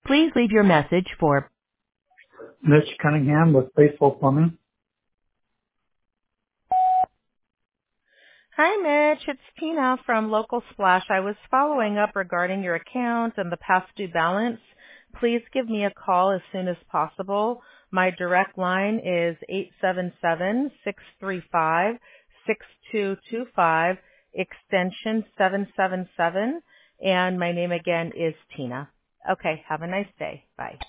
Please leave your message for Mitch Cunningham with Faithful Plumbing. Hi, Mitch. It's Tina from Local Splash. I was following up regarding your account and the past due balance. Please give me a call as soon as possible. My direct line is 877-635-6225, extension 777, and my name again is Tina. Okay, have a nice day. Bye.